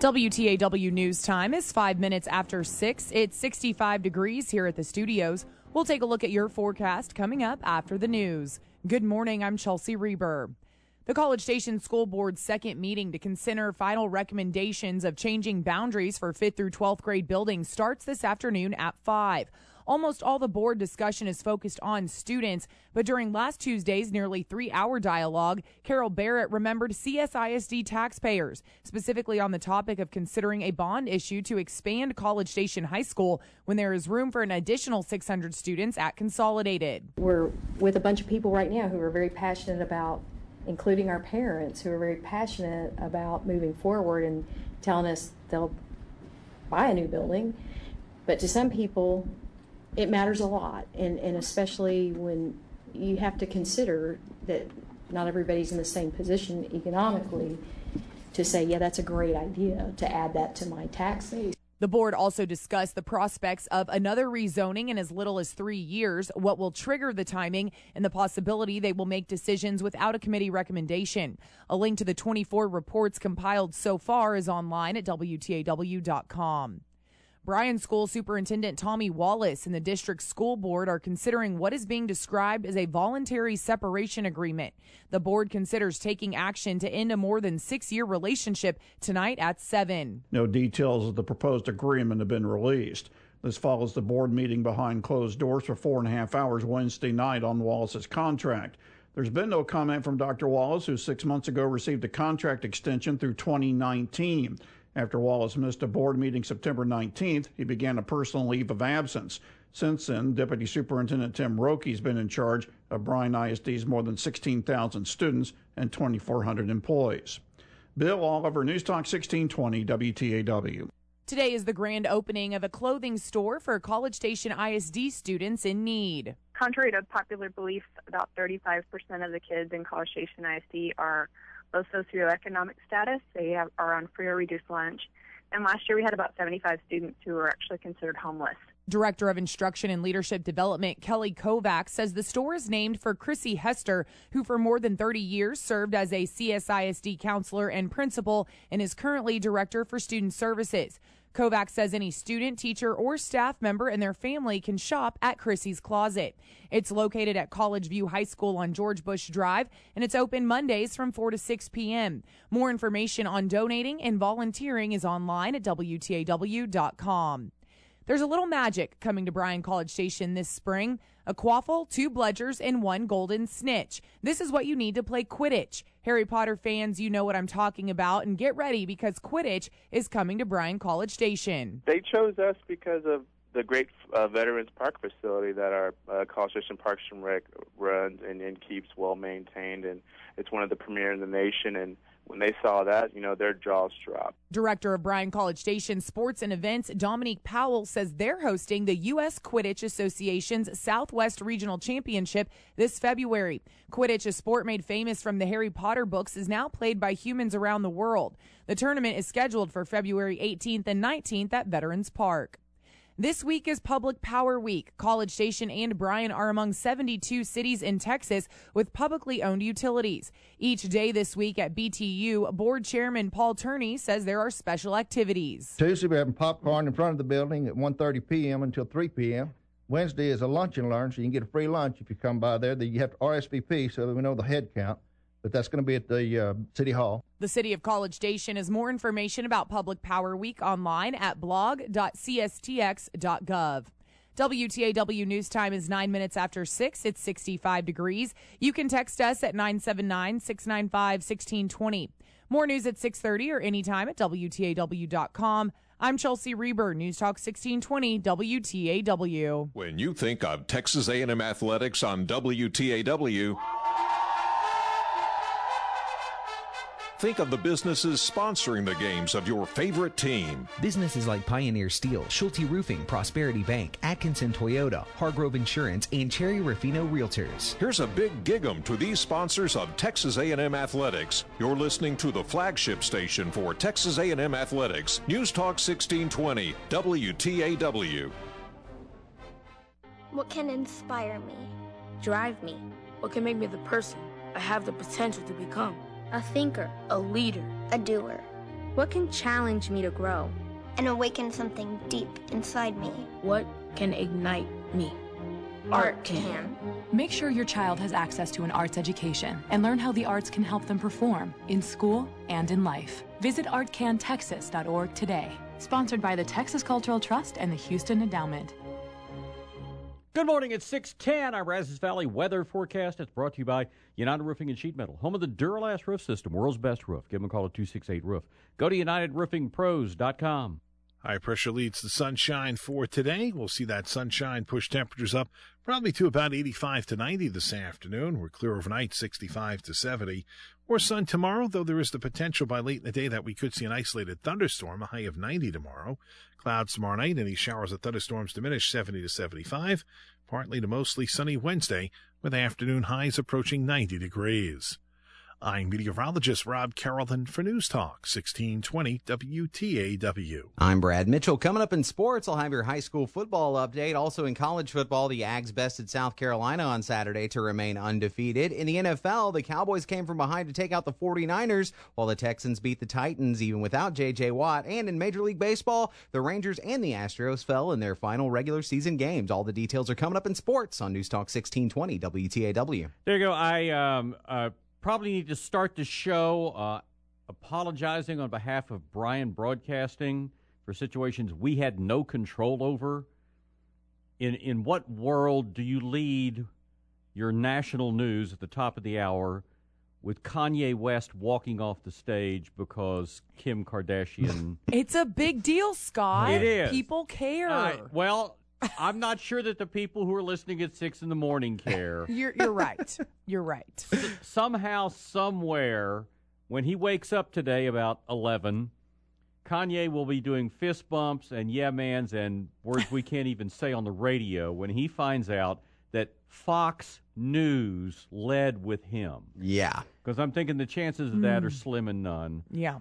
WTAW News Time is 5 minutes after 6. It's 65 degrees here at the studios. We'll take a look at your forecast coming up after the news. Good morning, I'm Chelsea Reber. The College Station School Board's second meeting to consider final recommendations of changing boundaries for 5th through 12th grade buildings starts this afternoon at 5. Almost all the board discussion is focused on students, but during last Tuesday's nearly 3-hour dialogue, Carol Barrett remembered CSISD taxpayers, specifically on the topic of considering a bond issue to expand College Station High School when there is room for an additional 600 students at Consolidated. We're with a bunch of people right now who are very passionate about, including our parents, who are very passionate about moving forward and telling us they'll buy a new building. But to some people, it matters a lot, and especially when you have to consider that not everybody's in the same position economically to say, yeah, that's a great idea to add that to my tax base. The board also discussed the prospects of another rezoning in as little as 3 years, what will trigger the timing, and the possibility they will make decisions without a committee recommendation. A link to the 24 reports compiled so far is online at WTAW.com. Bryan School Superintendent Tommy Wallace and the district school board are considering what is being described as a voluntary separation agreement. The board considers taking action to end a more than 6-year relationship tonight at 7. No details of the proposed agreement have been released. This follows the board meeting behind closed doors for 4.5 hours Wednesday night on Wallace's contract. There's been no comment from Dr. Wallace, who 6 months ago received a contract extension through 2019. After Wallace missed a board meeting September 19th, he began a personal leave of absence. Since then, Deputy Superintendent Tim Roque has been in charge of Bryan ISD's more than 16,000 students and 2,400 employees. Bill Oliver, News Talk 1620, WTAW. Today is the grand opening of a clothing store for College Station ISD students in need. Contrary to popular belief, about 35% of the kids in College Station ISD are low socioeconomic status. They are on free or reduced lunch. And last year we had about 75 students who were actually considered homeless. Director of Instruction and Leadership Development Kelly Kovacs says the store is named for Chrissy Hester, who for more than 30 years served as a CSISD counselor and principal and is currently Director for Student Services. Kovacs says any student, teacher, or staff member and their family can shop at Chrissy's Closet. It's located at College View High School on George Bush Drive, and it's open Mondays from 4 to 6 p.m. More information on donating and volunteering is online at WTAW.com. There's a little magic coming to Bryan College Station this spring. A quaffle, 2 bludgers, and 1 golden snitch. This is what you need to play Quidditch. Harry Potter fans, you know what I'm talking about, and get ready because Quidditch is coming to Bryan College Station. They chose us because of the great Veterans Park facility that our College Station Parks and Rec runs and keeps well maintained, and it's one of the premier in the nation. And when they saw that, their jaws dropped. Director of Bryan College Station Sports and Events, Dominique Powell, says they're hosting the U.S. Quidditch Association's Southwest Regional Championship this February. Quidditch, a sport made famous from the Harry Potter books, is now played by humans around the world. The tournament is scheduled for February 18th and 19th at Veterans Park. This week is Public Power Week. College Station and Bryan are among 72 cities in Texas with publicly owned utilities. Each day this week at BTU, Board Chairman Paul Turney says there are special activities. Tuesday, we're having popcorn in front of the building at 1:30 p.m. until 3 p.m. Wednesday is a lunch and learn, so you can get a free lunch if you come by there. You have to RSVP so that we know the head count. But that's going to be at the City Hall. The City of College Station has more information about Public Power Week online at blog.cstx.gov. WTAW News Time is 9 minutes after 6. It's 65 degrees. You can text us at 979-695-1620. More news at 6:30 or anytime at WTAW.com. I'm Chelsea Reber, News Talk 1620, WTAW. When you think of Texas A&M Athletics on WTAW, think of the businesses sponsoring the games of your favorite team. Businesses like Pioneer Steel, Schulte Roofing, Prosperity Bank, Atkinson Toyota, Hargrove Insurance, and Cherry Rufino Realtors. Here's a big gig-em to these sponsors of Texas A&M Athletics. You're listening to the flagship station for Texas A&M Athletics, News Talk 1620, WTAW. What can inspire me? Drive me? What can make me the person I have the potential to become? A thinker. A leader. A doer. What can challenge me to grow? And awaken something deep inside me. What can ignite me? Art can. Make sure your child has access to an arts education and learn how the arts can help them perform in school and in life. Visit artcantexas.org today. Sponsored by the Texas Cultural Trust and the Houston Endowment. Good morning, it's 6:10. Our Brazos Valley weather forecast is brought to you by United Roofing and Sheet Metal, home of the Duralast roof system, world's best roof. Give them a call at 268-ROOF. Go to UnitedRoofingPros.com. High pressure leads to sunshine for today. We'll see that sunshine push temperatures up probably to about 85 to 90 this afternoon. We're clear overnight, 65 to 70. More sun tomorrow, though there is the potential by late in the day that we could see an isolated thunderstorm, a high of 90 tomorrow. Clouds tomorrow night, any showers or thunderstorms diminish 70 to 75. Partly to mostly sunny Wednesday, with afternoon highs approaching 90 degrees. I'm meteorologist Rob Carrollton for News Talk 1620 WTAW. I'm Brad Mitchell. Coming up in sports, I'll have your high school football update. Also in college football, the Ags bested South Carolina on Saturday to remain undefeated. In the NFL, the Cowboys came from behind to take out the 49ers, while the Texans beat the Titans even without J.J. Watt. And in Major League Baseball, the Rangers and the Astros fell in their final regular season games. All the details are coming up in sports on News Talk 1620 WTAW. There you go. I probably need to start the show apologizing on behalf of Bryan Broadcasting for situations we had no control over. In what world do you lead your national news at the top of the hour with Kanye West walking off the stage because Kim Kardashian... It's a big deal, Scott. It is. People care. Well... I'm not sure that the people who are listening at 6 in the morning care. You're right. You're right. Somehow, somewhere, when he wakes up today about 11, Kanye will be doing fist bumps and yeah mans and words we can't even say on the radio when he finds out that Fox News led with him. Yeah. Because I'm thinking the chances of that are slim and none. Yeah.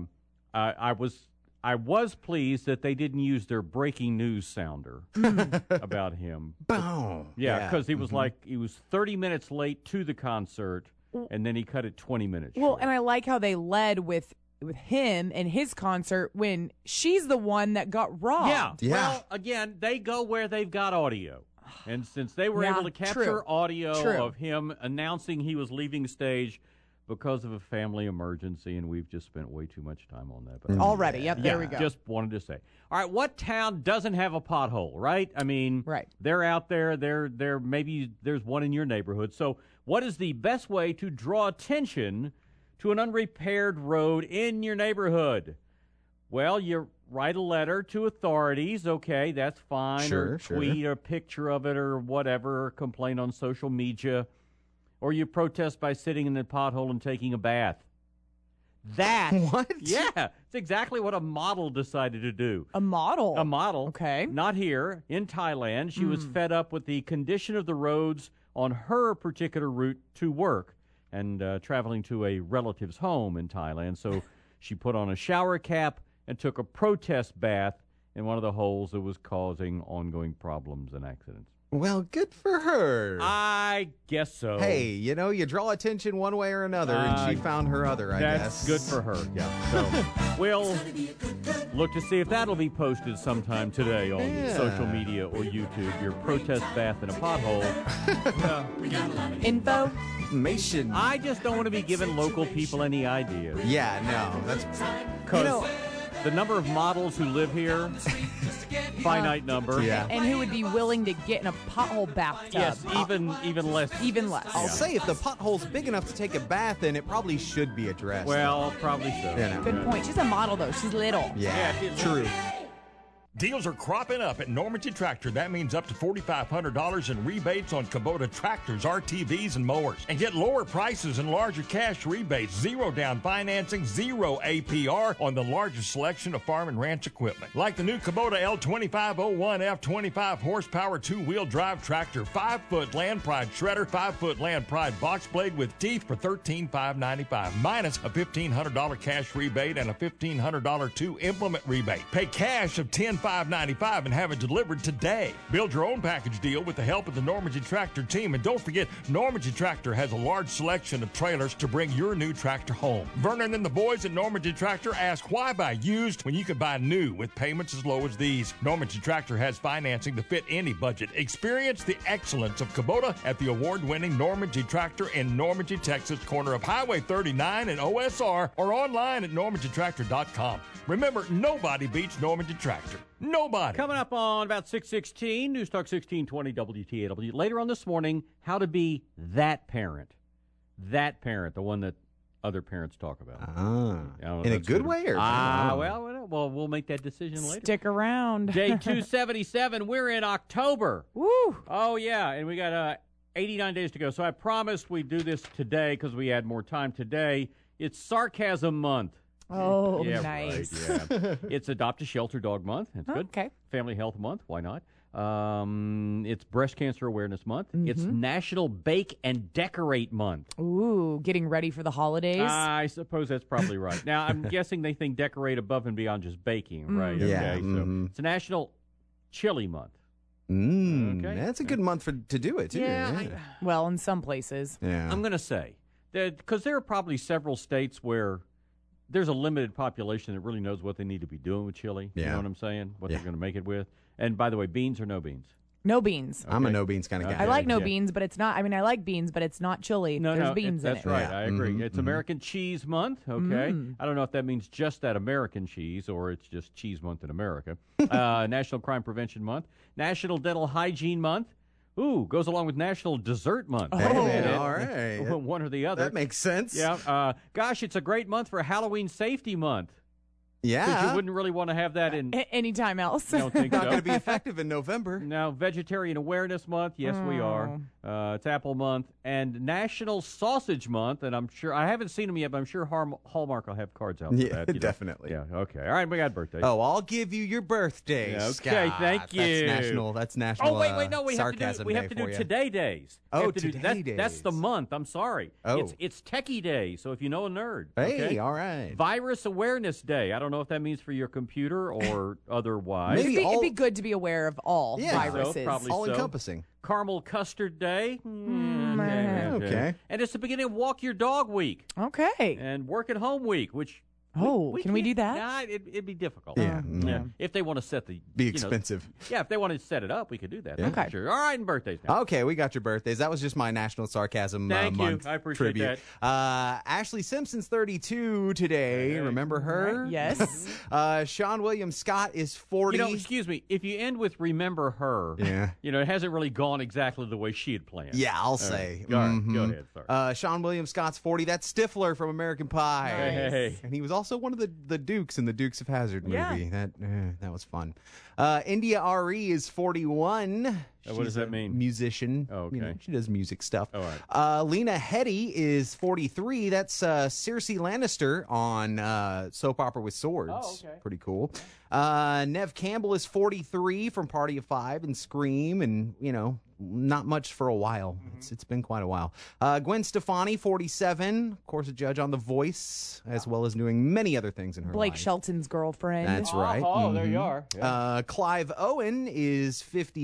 I was pleased that they didn't use their breaking news sounder about him. Boom. Yeah, because he was he was 30 minutes late to the concert, and then he cut it 20 minutes short. Well, and I like how they led with him and his concert when she's the one that got robbed. Yeah. Well, again, they go where they've got audio. And since they were able to capture audio of him announcing he was leaving the stage because of a family emergency, and we've just spent way too much time on that. But already, there we go. Just wanted to say. All right, what town doesn't have a pothole, right? I mean, they're out there. They're maybe there's one in your neighborhood. So what is the best way to draw attention to an unrepaired road in your neighborhood? Well, you write a letter to authorities. Okay, that's fine. Or tweet a picture of it or whatever, or complain on social media. Or you protest by sitting in the pothole and taking a bath. What? Yeah, it's exactly what a model decided to do. A model? A model. Okay. Not here, in Thailand. She was fed up with the condition of the roads on her particular route to work and traveling to a relative's home in Thailand. So she put on a shower cap and took a protest bath in one of the holes that was causing ongoing problems and accidents. Well, good for her. I guess so. Hey, you draw attention one way or another, and she found her other, I guess. That's good for her, yeah. So we'll look to see if that'll be posted sometime today on social media or YouTube. Your protest bath in a pothole. Information. I just don't want to be giving local people any ideas. Yeah, no. That's because the number of models who live here... finite number. Yeah. And who would be willing to get in a pothole bathtub? Yes, even less. Even less. I'll say if the pothole's big enough to take a bath in, it probably should be addressed. Well, probably so. Good point. She's a model, though. She's little. Yeah, true. Deals are cropping up at Normanton Tractor. That means up to $4,500 in rebates on Kubota tractors, RTVs, and mowers. And get lower prices and larger cash rebates, zero down financing, zero APR on the largest selection of farm and ranch equipment. Like the new Kubota L2501F 25 horsepower two-wheel drive tractor, 5-foot Land Pride shredder, 5-foot Land Pride box blade with teeth for $13,595, minus a $1,500 cash rebate and a $1,500 two-implement rebate. Pay cash of $10,500 $25.95 and have it delivered today. Build your own package deal with the help of the Normandy Tractor team. And don't forget, Normandy Tractor has a large selection of trailers to bring your new tractor home. Vernon and the boys at Normandy Tractor ask why buy used when you can buy new with payments as low as these. Normandy Tractor has financing to fit any budget. Experience the excellence of Kubota at the award-winning Normandy Tractor in Normandy, Texas, corner of Highway 39 and OSR, or online at normandytractor.com. Remember, nobody beats Normandy Tractor. Nobody. Coming up on about 6:16, News Talk 1620 WTAW. Later on this morning, how to be that parent. That parent, the one that other parents talk about. In a good way? Or well, we'll make that decision later. Stick around. Day 277. We're in October. Woo! Oh, yeah, and we got 89 days to go. So I promised we'd do this today because we had more time today. It's Sarcasm Month. Oh, yeah, nice. Right, yeah. It's Adopt a Shelter Dog Month. That's good. Okay. Family Health Month. Why not? It's Breast Cancer Awareness Month. Mm-hmm. It's National Bake and Decorate Month. Ooh, getting ready for the holidays. I suppose that's probably right. Now, I'm guessing they think decorate above and beyond just baking, right? Yeah. Okay, so it's National Chili Month. Okay. That's a good month to do it, too. Yeah. Well, in some places. Yeah. I'm going to say that because there are probably several states where there's a limited population that really knows what they need to be doing with chili. Yeah. You know what I'm saying? What they're going to make it with. And by the way, beans or no beans? No beans. I'm a no beans kind of guy. I like no beans, but it's not. I mean, I like beans, but it's not chili. There's beans in it. That's right. I agree. It's American Cheese Month. Okay. I don't know if that means just that American cheese or it's just Cheese Month in America. National Crime Prevention Month. National Dental Hygiene Month. Ooh, goes along with National Dessert Month. Oh, all right. One or the other. That makes sense. Yeah. Gosh, it's a great month for Halloween Safety Month. Yeah. Because you wouldn't really want to have that in anytime else. I don't think Not so. going to be effective in November. Now, Vegetarian Awareness Month. Yes, we are. It's Apple Month. And National Sausage Month. And I'm sure, I haven't seen them yet, but I'm sure Hallmark will have cards out for that. You know. Definitely. Yeah, okay. All right, we got birthdays. Oh, I'll give you your birthday. Yeah, okay, Scott. thank you. That's national. Oh, wait, no, we have to do you. Today Days. Oh, Today Days. That's the month. I'm sorry. Oh. It's Techie Day, so if you know a nerd. Hey, okay? all right. Virus Awareness Day. I don't know if that means for your computer or otherwise. It'd be good to be aware of all viruses. So, probably all so. Encompassing. Caramel Custard Day. Okay. And it's the beginning of Walk Your Dog Week. Okay. And Work at Home Week, which... can we do that? Nah, it'd be difficult. Yeah. If they want to set Be expensive. If they want to set it up, we could do that. Yeah. Okay. Sure. All right, and birthdays now. Okay, we got your birthdays. That was just my National Sarcasm Thank Month you. I appreciate tribute. Ashley Simpson's 32 today. Hey. Remember her? Right. Yes. Sean William Scott is 40. Excuse me, if you end with remember her, it hasn't really gone exactly the way she had planned. Yeah, I'll say. Go ahead. Sorry. Sean William Scott's 40. That's Stifler from American Pie. Hey. And he was also one of the Dukes in the Dukes of Hazzard movie. Yeah. That was fun. India Ari is 41. What does that mean? Musician. Oh, okay. She does music stuff. All right. Lena Headey is 43. That's Cersei Lannister on Soap Opera with Swords. Oh, okay. Pretty cool. Nev Campbell is 43 from Party of Five and Scream, and not much for a while. It's been quite a while. Gwen Stefani, 47, of course, a judge on The Voice, as well as doing many other things in her Blake life. Shelton's girlfriend. That's right. Oh, there you are. Yeah. Clive Owen is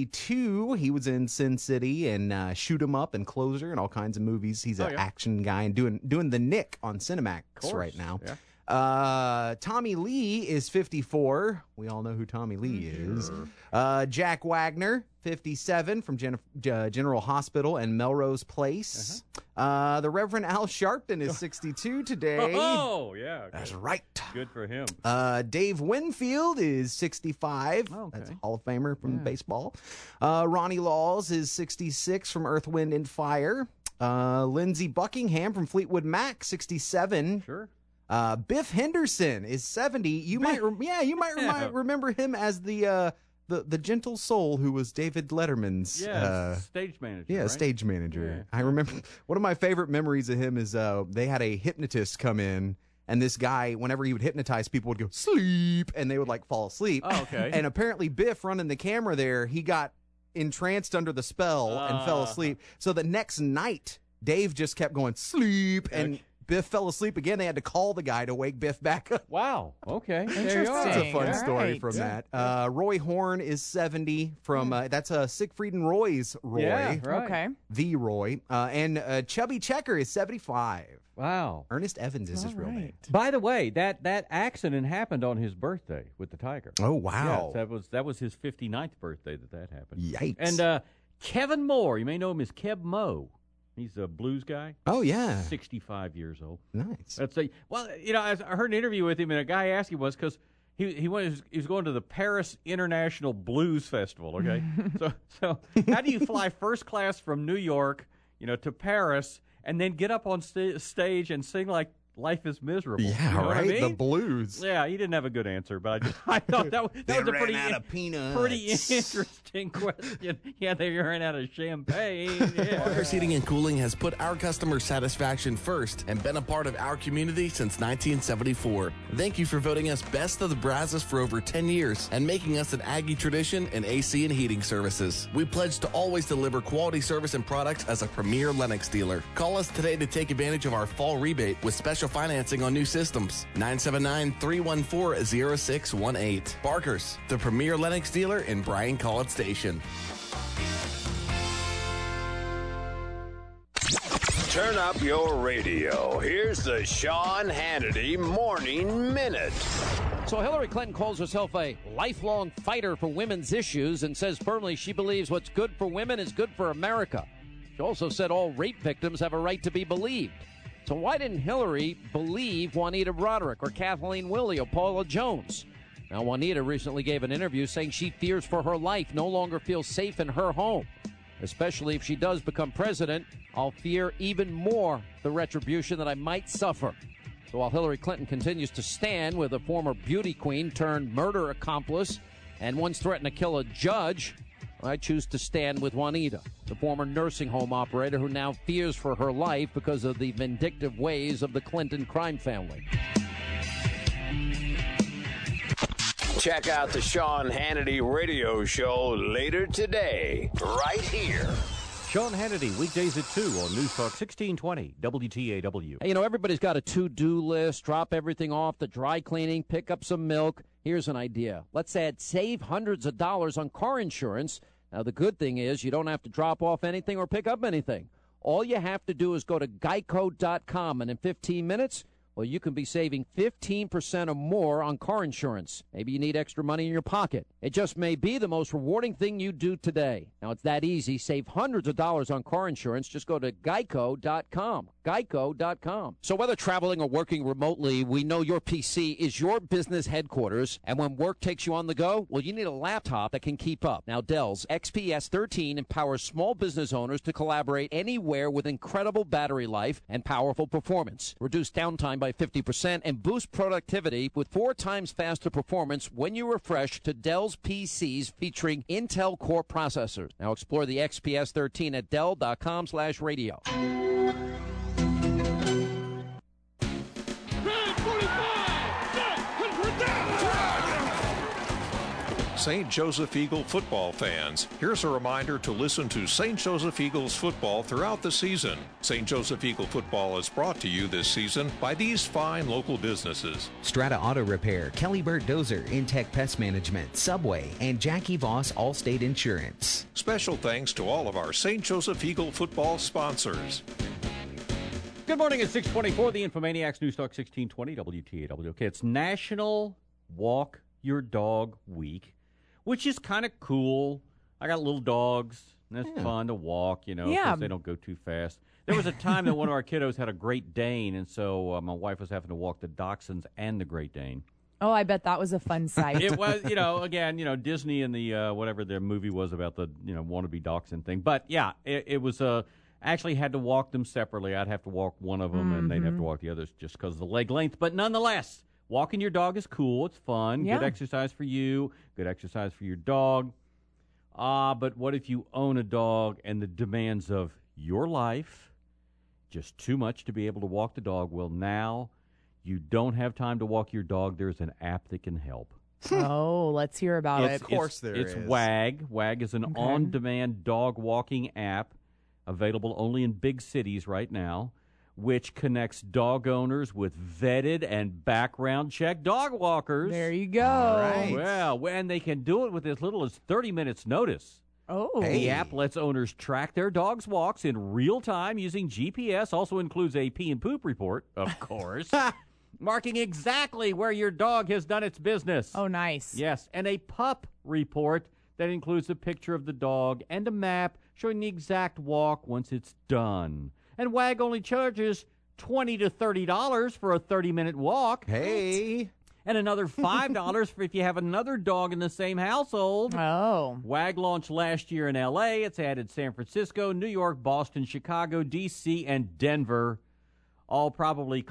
52. He was in Sin City and Shoot 'Em Up and Closer and all kinds of movies. He's an action guy and doing the Nick on Cinemax right now. Yeah. Tommy Lee is 54. We all know who Tommy Lee is. Jack Wagner, 57, from General Hospital and Melrose Place. The Reverend Al Sharpton is 62 today. Oh, yeah. Okay. That's right. Good for him. Dave Winfield is 65. Okay. That's a Hall of Famer from baseball. Ronnie Laws is 66 from Earth, Wind, and Fire. Lindsey Buckingham from Fleetwood Mac, 67. Sure. Biff Henderson is 70. You might remember him as the gentle soul who was David Letterman's stage manager. Yeah, right? stage manager. Yeah. I remember one of my favorite memories of him is they had a hypnotist come in. And this guy, whenever he would hypnotize, people would go, sleep, and they would fall asleep. Oh, okay. And apparently Biff, running the camera there, he got entranced under the spell and fell asleep. So the next night, Dave just kept going, sleep, and Biff fell asleep again. They had to call the guy to wake Biff back up. Wow. Okay. Interesting. That's a fun All story right. from that. Roy Horn is 70 from, that's Siegfried and Roy's Roy. Yeah, right. Okay. The Roy. And Chubby Checker is 75. Wow. Ernest Evans is his real name. By the way, that accident happened on his birthday with the tiger. Oh, wow. Yes, that was his 59th birthday that happened. Yikes. And Kevin Moore, you may know him as Keb Mo. He's a blues guy. Oh, yeah. 65 years old. Nice. I heard an interview with him, and a guy asked him was he was going to the Paris International Blues Festival. Okay, so how do you fly first class from New York, to Paris, and then get up on stage and sing like Life is Miserable? Yeah, you know right. What I mean? The blues. Yeah, he didn't have a good answer, but I thought that was a pretty interesting question. Yeah, they ran out of champagne. Yeah. Parker's Heating and Cooling has put our customer satisfaction first and been a part of our community since 1974. Thank you for voting us Best of the Brazos for over 10 years and making us an Aggie tradition in AC and heating services. We pledge to always deliver quality service and products as a premier Lennox dealer. Call us today to take advantage of our fall rebate with special financing on new systems. 979-314-0618. Barker's, the premier Lennox dealer in Bryan College Station. Turn up your radio. Here's the Sean Hannity Morning Minute. So Hillary Clinton calls herself a lifelong fighter for women's issues and says firmly she believes what's good for women is good for America. She also said all rape victims have a right to be believed. So why didn't Hillary believe Juanita Broderick or Kathleen Willey or Paula Jones? Now, Juanita recently gave an interview saying she fears for her life, no longer feels safe in her home. Especially if she does become president, I'll fear even more the retribution that I might suffer. So while Hillary Clinton continues to stand with a former beauty queen turned murder accomplice and once threatened to kill a judge, I choose to stand with Juanita, the former nursing home operator who now fears for her life because of the vindictive ways of the Clinton crime family. Check out the Sean Hannity radio show later today, right here. Sean Hannity, weekdays at 2 on News Talk 1620 WTAW. Hey, everybody's got a to-do list. Drop everything off, the dry cleaning, pick up some milk. Here's an idea. Let's save hundreds of dollars on car insurance. Now, the good thing is you don't have to drop off anything or pick up anything. All you have to do is go to geico.com, and in 15 minutes, well, you can be saving 15% or more on car insurance. Maybe you need extra money in your pocket. It just may be the most rewarding thing you do today. Now, it's that easy. Save hundreds of dollars on car insurance. Just go to geico.com. Geico.com. So whether traveling or working remotely, we know your PC is your business headquarters. And when work takes you on the go, well, you need a laptop that can keep up. Now, Dell's XPS 13 empowers small business owners to collaborate anywhere with incredible battery life and powerful performance. Reduce downtime by 50% and boost productivity with 4 times faster performance when you refresh to Dell's PCs featuring Intel Core processors. Now explore the XPS 13 at Dell.com/radio. St. Joseph Eagle football fans, here's a reminder to listen to St. Joseph Eagles football throughout the season. St. Joseph Eagle football is brought to you this season by these fine local businesses: Strata Auto Repair, Kelly Burt Dozer, Intech Pest Management, Subway, and Jackie Voss Allstate Insurance. Special thanks to all of our St. Joseph Eagle football sponsors. Good morning at 624, the Infomaniacs, News Talk 1620 WTAW. Okay, it's National Walk Your Dog Week, which is kind of cool. I got little dogs, and it's fun to walk, because they don't go too fast. There was a time that one of our kiddos had a Great Dane, and so my wife was having to walk the Dachshunds and the Great Dane. Oh, I bet that was a fun sight. It was, again, Disney and the whatever their movie was about the, wannabe dachshund thing. But, yeah, it was actually had to walk them separately. I'd have to walk one of them, and they'd have to walk the others just because of the leg length. But nonetheless, walking your dog is cool. It's fun. Yeah. Good exercise for you. Good exercise for your dog. But what if you own a dog and the demands of your life, just too much to be able to walk the dog? Well, now you don't have time to walk your dog. There's an app that can help. Oh, let's hear about it. Of course there is. It's WAG. WAG is an on-demand dog walking app available only in big cities right now. which connects dog owners with vetted and background check dog walkers. There you go. All right. Well, and they can do it with as little as 30 minutes notice. Oh. The app lets owners track their dog's walks in real time using GPS. Also includes a pee and poop report, of course, marking exactly where your dog has done its business. Oh, nice. Yes, and a pup report that includes a picture of the dog and a map showing the exact walk once it's done. And WAG only charges $20 to $30 for a 30-minute walk. Hey. And another $5 for if you have another dog in the same household. Oh. WAG launched last year in L.A. It's added San Francisco, New York, Boston, Chicago, D.C., and Denver. All probably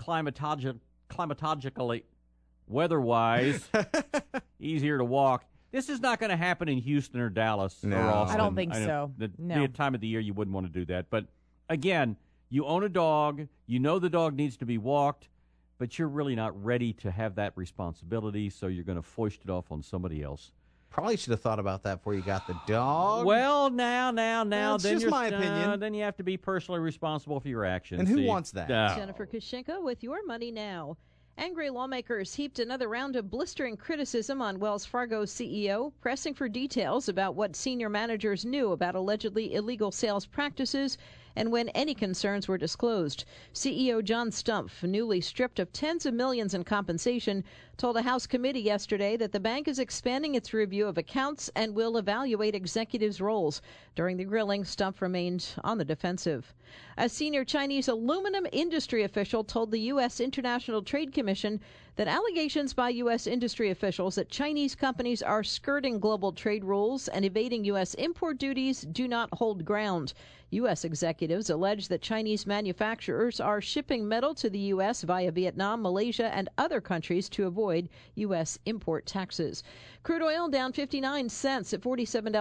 climatologically, weather-wise, easier to walk. This is not going to happen in Houston or Dallas or Austin. I don't think so. The time of the year you wouldn't want to do that. But, again, you own a dog. You know the dog needs to be walked. But you're really not ready to have that responsibility, so you're going to foist it off on somebody else. Probably should have thought about that before you got the dog. Well, now. That's then just my opinion. Then you have to be personally responsible for your actions. And who wants that? Jennifer Kushinka with Your Money Now. Angry lawmakers heaped another round of blistering criticism on Wells Fargo's CEO, pressing for details about what senior managers knew about allegedly illegal sales practices and when any concerns were disclosed. CEO John Stumpf, newly stripped of tens of millions in compensation, told a House committee yesterday that the bank is expanding its review of accounts and will evaluate executives' roles. During the grilling, Stumpf remained on the defensive. A senior Chinese aluminum industry official told the U.S. International Trade Commission that allegations by U.S. industry officials that Chinese companies are skirting global trade rules and evading U.S. import duties do not hold ground. U.S. executives allege that Chinese manufacturers are shipping metal to the U.S. via Vietnam, Malaysia, and other countries to avoid U.S. import taxes. Crude oil down 59 cents at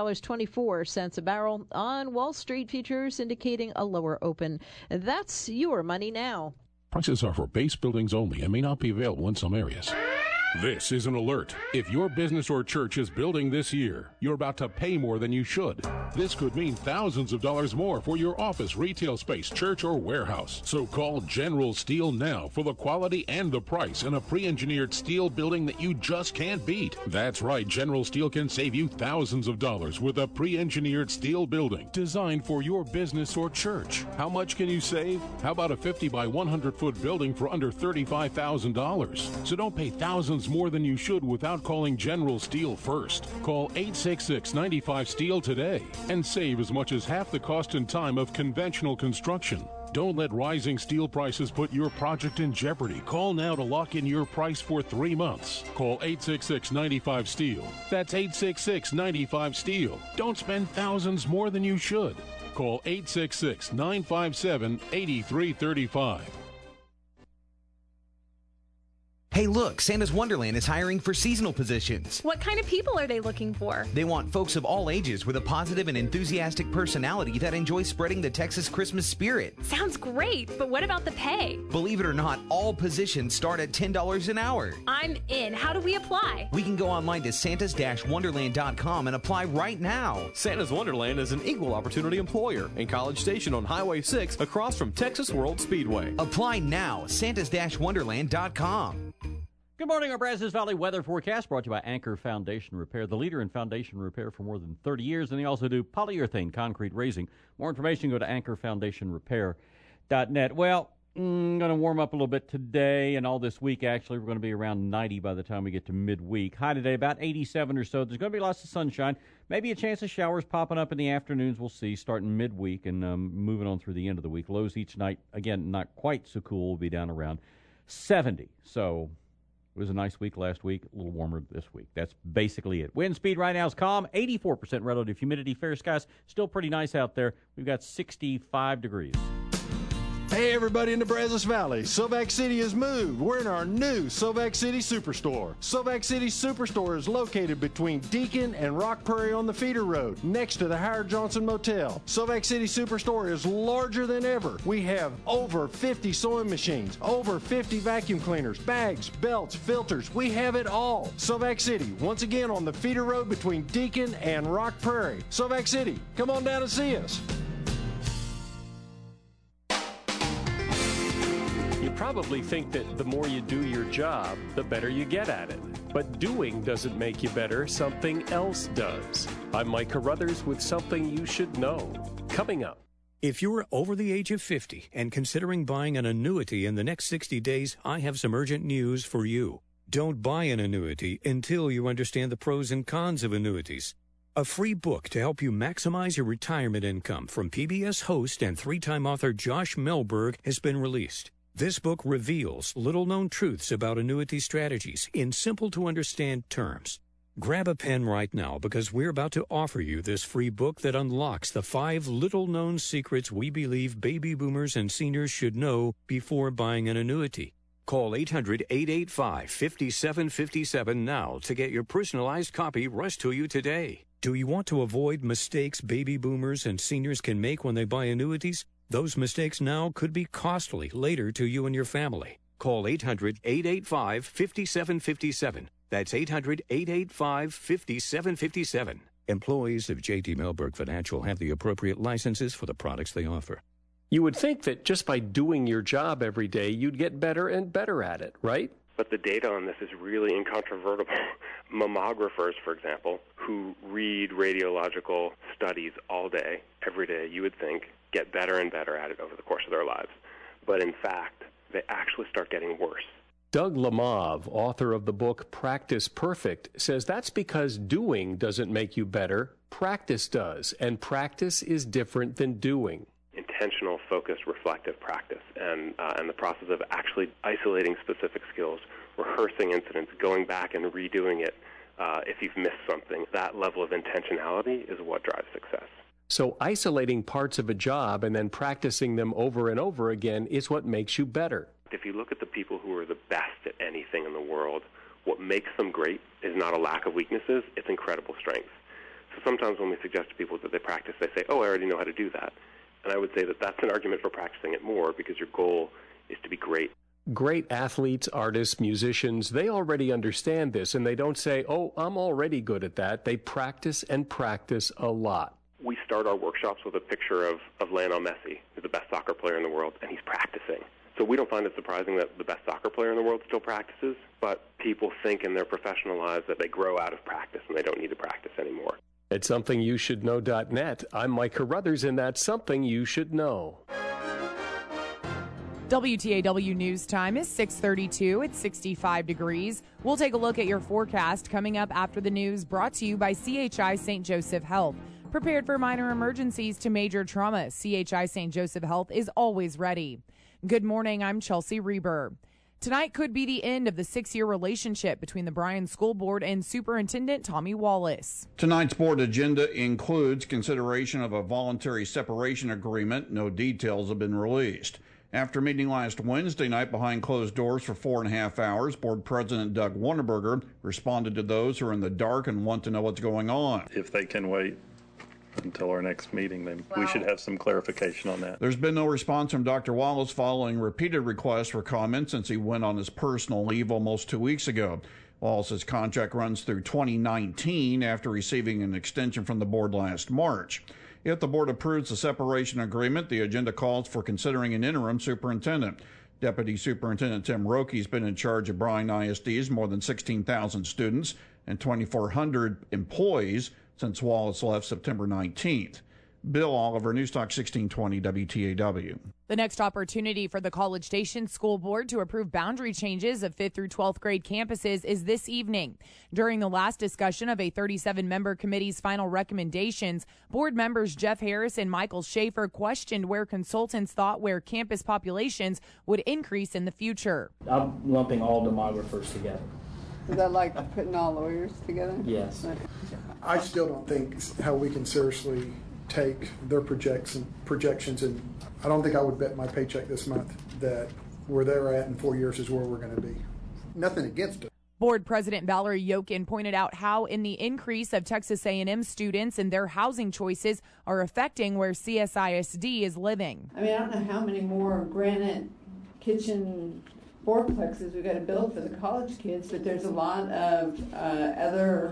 $47.24 a barrel on Wall Street, futures indicating a lower open. That's Your Money Now. Prices are for base buildings only and may not be available in some areas. This is an alert. If your business or church is building this year, you're about to pay more than you should. This could mean thousands of dollars more for your office, retail space, church, or warehouse. So call General Steel now for the quality and the price in a pre-engineered steel building that you just can't beat. That's right, General Steel can save you thousands of dollars with a pre-engineered steel building designed for your business or church. How much can you save? How about a 50 by 100 foot building for under $35,000? So don't pay thousands more than you should without calling General Steel first. Call 866-95-STEEL today and save as much as half the cost and time of conventional construction. Don't let rising steel prices put your project in jeopardy. Call now to lock in your price for 3 months. Call 866-95-STEEL. That's 866-95-STEEL. Don't spend thousands more than you should. Call 866-957-8335. Hey, look, Santa's Wonderland is hiring for seasonal positions. What kind of people are they looking for? They want folks of all ages with a positive and enthusiastic personality that enjoy spreading the Texas Christmas spirit. Sounds great, but what about the pay? Believe it or not, all positions start at $10 an hour. I'm in. How do we apply? We can go online to santas-wonderland.com and apply right now. Santa's Wonderland is an equal opportunity employer in College Station on Highway 6 across from Texas World Speedway. Apply now, santas-wonderland.com. Good morning. Our Brazos Valley weather forecast brought to you by Anchor Foundation Repair, the leader in foundation repair for more than 30 years. And they also do polyurethane concrete raising. More information, go to anchorfoundationrepair.net. Well, going to warm up a little bit today and all this week, actually. We're going to be around 90 by the time we get to midweek. High today, about 87 or so. There's going to be lots of sunshine. Maybe a chance of showers popping up in the afternoons. We'll see, starting midweek and moving on through the end of the week. Lows each night, again, not quite so cool. We'll be down around 70. So it was a nice week last week, a little warmer this week. That's basically it. Wind speed right now is calm, 84% relative humidity, fair skies, still pretty nice out there. We've got 65 degrees. Hey everybody in the Brazos Valley, Silvac City has moved. We're in our new Silvac City Superstore. Silvac City Superstore is located between Deacon and Rock Prairie on the feeder road, next to the Howard Johnson Motel. Silvac City Superstore is larger than ever. We have over 50 sewing machines, over 50 vacuum cleaners, bags, belts, filters. We have it all. Silvac City, once again on the feeder road between Deacon and Rock Prairie. Silvac City, come on down and see us. probably think that the more you do your job, the better you get at it. But doing doesn't make you better, something else does. I'm Mike Carruthers with something you should know. Coming up. If you're over the age of 50 and considering buying an annuity in the next 60 days, I have some urgent news for you. Don't buy an annuity until you understand the pros and cons of annuities. A free book to help you maximize your retirement income from PBS host and three-time author Josh Melberg has been released. This book reveals little-known truths about annuity strategies in simple-to-understand terms. Grab a pen right now because we're about to offer you this free book that unlocks the 5 little-known secrets we believe baby boomers and seniors should know before buying an annuity. Call 800-885-5757 now to get your personalized copy rushed to you today. Do you want to avoid mistakes baby boomers and seniors can make when they buy annuities? Those mistakes now could be costly later to you and your family. Call 800-885-5757. That's 800-885-5757. Employees of J.T. Melberg Financial have the appropriate licenses for the products they offer. You would think that just by doing your job every day, you'd get better and better at it, right? But the data on this is really incontrovertible. Mammographers, for example, who read radiological studies all day, every day, you would think, get better and better at it over the course of their lives. But in fact, they actually start getting worse. Doug Lemov, author of the book Practice Perfect, says that's because doing doesn't make you better, practice does, and practice is different than doing. Intentional, focused, reflective practice, and the process of actually isolating specific skills, rehearsing incidents, going back and redoing it if you've missed something. That level of intentionality is what drives success. So isolating parts of a job and then practicing them over and over again is what makes you better. If you look at the people who are the best at anything in the world, what makes them great is not a lack of weaknesses, it's incredible strengths. So sometimes when we suggest to people that they practice, they say, oh, I already know how to do that. And I would say that that's an argument for practicing it more because your goal is to be great. Great athletes, artists, musicians, they already understand this, and they don't say, oh, I'm already good at that. They practice and practice a lot. We start our workshops with a picture of Lionel Messi, who's the best soccer player in the world, and he's practicing. So we don't find it surprising that the best soccer player in the world still practices, but people think in their professional lives that they grow out of practice and they don't need to practice anymore. At SomethingYouShouldKnow.net, I'm Mike Carruthers, and that's Something You Should Know. WTAW News Time is 6:32. It's 65 degrees. We'll take a look at your forecast coming up after the news, brought to you by CHI St. Joseph Health. Prepared for minor emergencies to major trauma, CHI St. Joseph Health is always ready. Good morning, I'm Chelsea Reber. Tonight could be the end of the 6-year relationship between the Bryan School Board and Superintendent Tommy Wallace. Tonight's board agenda includes consideration of a voluntary separation agreement. No details have been released. After meeting last Wednesday night behind closed doors for 4.5 hours, Board President Doug Warneberger responded to those who are in the dark and want to know what's going on. If they can wait until our next meeting, then we should have some clarification on that. There's been no response from Dr. Wallace following repeated requests for comment since he went on his personal leave almost 2 weeks ago. Wallace's contract runs through 2019 after receiving an extension from the board last March. If the board approves the separation agreement, the agenda calls for considering an interim superintendent. Deputy Superintendent Tim Roque has been in charge of Bryan ISD's more than 16,000 students and 2,400 employees since Wallace left September 19th. Bill Oliver, News Talk 1620 WTAW. The next opportunity for the College Station School Board to approve boundary changes of 5th through 12th grade campuses is this evening. During the last discussion of a 37-member committee's final recommendations, board members Jeff Harris and Michael Schaefer questioned where consultants thought where campus populations would increase in the future. I'm lumping all demographers together. Is that like putting all lawyers together? Yes. I still don't think how we can seriously take their projections, and I don't think I would bet my paycheck this month that where they're at in 4 years is where we're going to be. Nothing against it. Board President Valerie Yokin pointed out how in the increase of Texas A&M students and their housing choices are affecting where CSISD is living. I mean, I don't know how many more granite kitchen fourplexes we got to build for the college kids, but there's a lot of other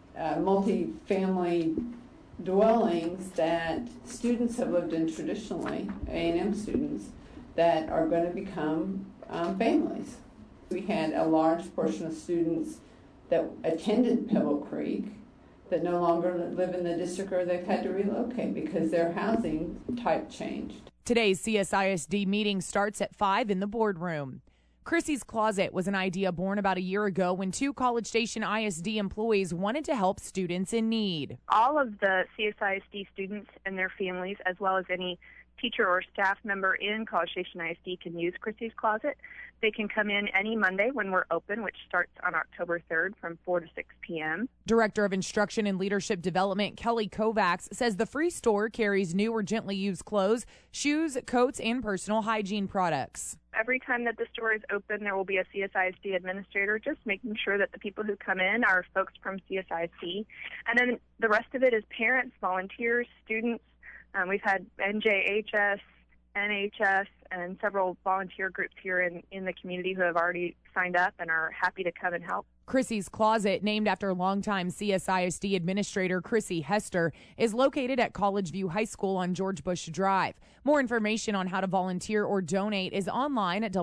multi-family dwellings that students have lived in traditionally, A&M students, that are going to become families. We had a large portion of students that attended Pebble Creek that no longer live in the district, or they've had to relocate because their housing type changed. Today's CSISD meeting starts at 5 in the boardroom. Chrissy's Closet was an idea born about a year ago when 2 College Station ISD employees wanted to help students in need. All of the CSISD students and their families, as well as any teacher or staff member in College Station ISD, can use Chrissy's Closet. They can come in any Monday when we're open, which starts on October 3rd from 4 to 6 p.m. Director of Instruction and Leadership Development Kelly Kovacs says the free store carries new or gently used clothes, shoes, coats, and personal hygiene products. Every time that the store is open, there will be a CSISD administrator, just making sure that the people who come in are folks from CSISD. And then the rest of it is parents, volunteers, students. We've had NJHS, NHS, and several volunteer groups here in the community who have already signed up and are happy to come and help. Chrissy's Closet, named after longtime CSISD Administrator Chrissy Hester, is located at College View High School on George Bush Drive. More information on how to volunteer or donate is online at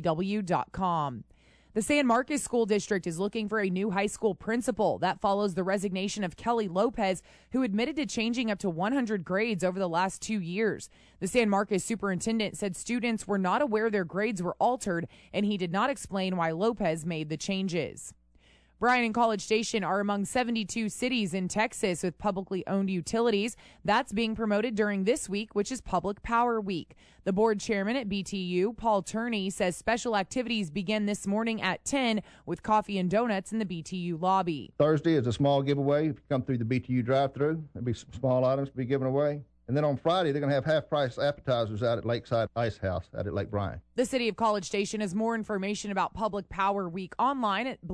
WTAW.com. The San Marcos School District is looking for a new high school principal. That follows the resignation of Kelly Lopez, who admitted to changing up to 100 grades over the last 2 years. The San Marcos superintendent said students were not aware their grades were altered, and he did not explain why Lopez made the changes. Bryan and College Station are among 72 cities in Texas with publicly owned utilities. That's being promoted during this week, which is Public Power Week. The board chairman at BTU, Paul Turney, says special activities begin this morning at 10 with coffee and donuts in the BTU lobby. Thursday is a small giveaway. If you come through the BTU drive-thru, there'll be some small items to be given away. And then on Friday, they're going to have half-price appetizers out at Lakeside Ice House out at Lake Bryan. The City of College Station has more information about Public Power Week online at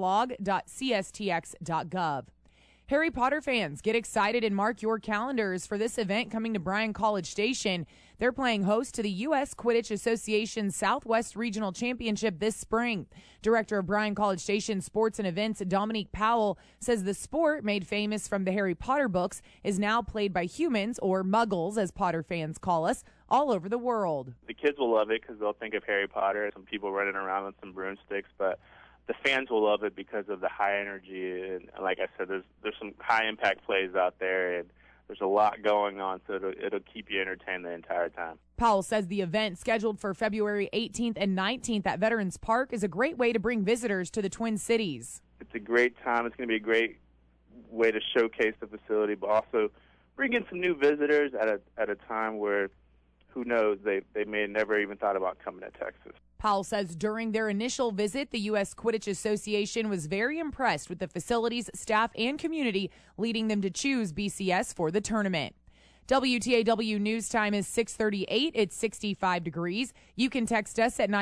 blog.cstx.gov. Harry Potter fans, get excited and mark your calendars for this event coming to Bryan College Station. They're playing host to the U.S. Quidditch Association's Southwest Regional Championship this spring. Director of Bryan College Station Sports and Events, Dominique Powell, says the sport, made famous from the Harry Potter books, is now played by humans, or muggles as Potter fans call us, all over the world. The kids will love it because they'll think of Harry Potter, some people running around with some broomsticks, but the fans will love it because of the high energy, and like I said, there's some high impact plays out there, and there's a lot going on, so it'll keep you entertained the entire time. Powell says the event, scheduled for February 18th and 19th at Veterans Park, is a great way to bring visitors to the Twin Cities. It's a great time. It's going to be a great way to showcase the facility, but also bring in some new visitors at a time where, who knows, they may have never even thought about coming to Texas. Powell says during their initial visit, the U.S. Quidditch Association was very impressed with the facilities, staff, and community, leading them to choose BCS for the tournament. WTAW News Time is 6:38. It's 65 degrees. You can text us at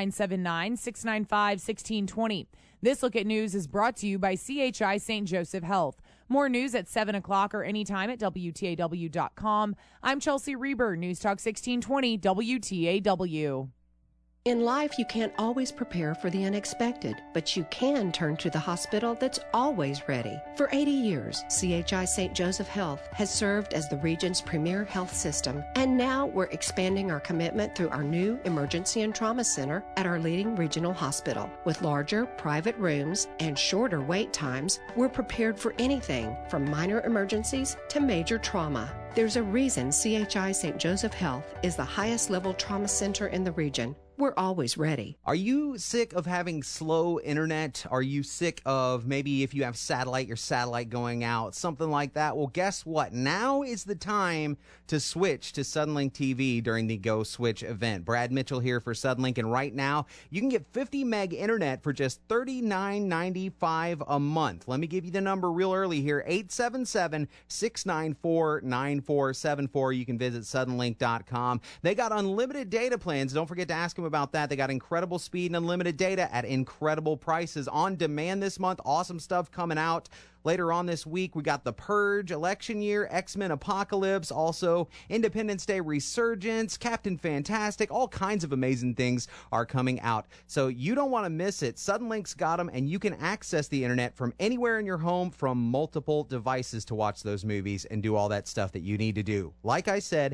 979-695-1620. This Look at News is brought to you by CHI St. Joseph Health. More news at 7 o'clock or anytime at WTAW.com. I'm Chelsea Reber, News Talk 1620 WTAW. In life, you can't always prepare for the unexpected, but you can turn to the hospital that's always ready. For 80 years, CHI St. Joseph Health has served as the region's premier health system, and now we're expanding our commitment through our new Emergency and Trauma Center at our leading regional hospital. With larger private rooms and shorter wait times, we're prepared for anything from minor emergencies to major trauma. There's a reason CHI St. Joseph Health is the highest level trauma center in the region. We're always ready. Are you sick of having slow internet? Are you sick of maybe if you have satellite, your satellite going out, something like that? Well, guess what? Now is the time to switch to Suddenlink TV during the Go Switch event. Brad Mitchell here for Suddenlink, and right now you can get 50 meg internet for just $39.95 a month. Let me give you the number real early here, 877-694-9474. You can visit suddenlink.com. They got unlimited data plans. Don't forget to ask them about that. They got incredible speed and unlimited data at incredible prices on demand this month. Awesome stuff coming out. Later on this week, we got The Purge, Election Year, X-Men Apocalypse, also Independence Day Resurgence, Captain Fantastic, all kinds of amazing things are coming out. So you don't want to miss it. Suddenlink's got them, and you can access the internet from anywhere in your home from multiple devices to watch those movies and do all that stuff that you need to do. Like I said,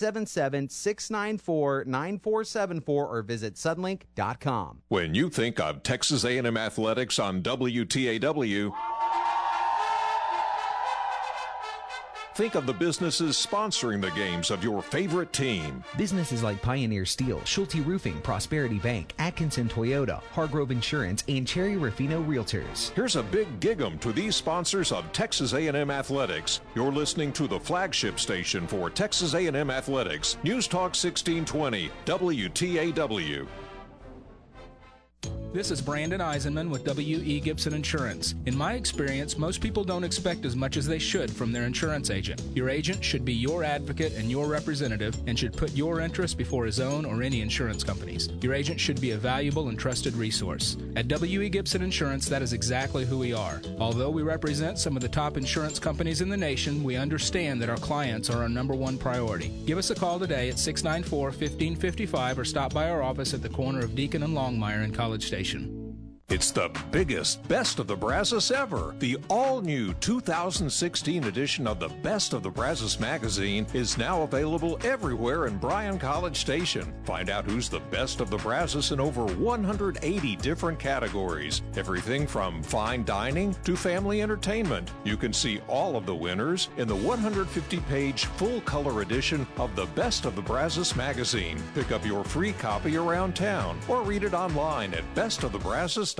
877-694-9474 or visit suddenlink.com. When you think of Texas A&M Athletics on WTAW, think of the businesses sponsoring the games of your favorite team. Businesses like Pioneer Steel, Schulte Roofing, Prosperity Bank, Atkinson Toyota, Hargrove Insurance, and Cherry Ruffino Realtors. Here's a big gig-em to these sponsors of Texas A&M Athletics. You're listening to the flagship station for Texas A&M Athletics, News Talk 1620, WTAW. This is Brandon Eisenman with W.E. Gibson Insurance. In my experience, most people don't expect as much as they should from their insurance agent. Your agent should be your advocate and your representative and should put your interests before his own or any insurance company's. Your agent should be a valuable and trusted resource. At W.E. Gibson Insurance, that is exactly who we are. Although we represent some of the top insurance companies in the nation, we understand that our clients are our number one priority. Give us a call today at 694-1555 or stop by our office at the corner of Deacon and Longmire in College Station. It's the biggest Best of the Brazos ever. The all-new 2016 edition of the Best of the Brazos magazine is now available everywhere in Bryan College Station. Find out who's the best of the Brazos in over 180 different categories. Everything from fine dining to family entertainment. You can see all of the winners in the 150-page full-color edition of the Best of the Brazos magazine. Pick up your free copy around town or read it online at bestofthebrazos.com.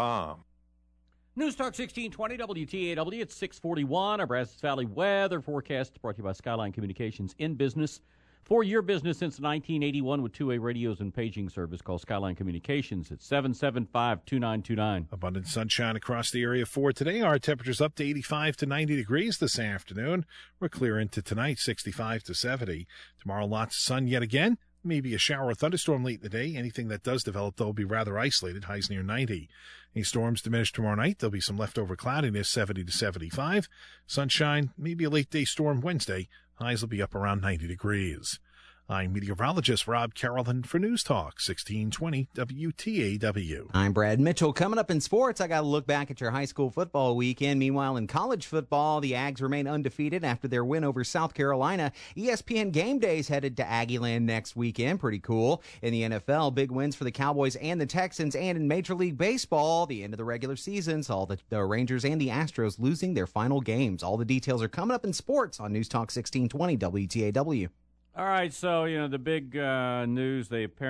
News Talk 1620 WTAW. It's 641. Our Brazos Valley weather forecast brought to you by Skyline Communications in business. For your business since 1981 with two-way radios and paging service. Call Skyline Communications at 775-2929. Abundant sunshine across the area for today. Our temperatures up to 85 to 90 degrees this afternoon. We're clear into tonight, 65 to 70. Tomorrow, lots of sun yet again. Maybe a shower or thunderstorm late in the day. Anything that does develop, though, will be rather isolated. Highs near 90. Any storms diminish tomorrow night. There'll be some leftover cloudiness, 70 to 75. Sunshine, maybe a late day storm Wednesday. Highs will be up around 90 degrees. I'm meteorologist Rob Carrollton for News Talk 1620 WTAW. I'm Brad Mitchell. Coming up in sports, I got to look back at your high school football weekend. Meanwhile, in college football, the Ags remain undefeated after their win over South Carolina. ESPN Game Days headed to Aggieland next weekend. Pretty cool. In the NFL, big wins for the Cowboys and the Texans. And in Major League Baseball, the end of the regular season saw the Rangers and the Astros losing their final games. All the details are coming up in sports on News Talk 1620 WTAW. All right, so, the big news,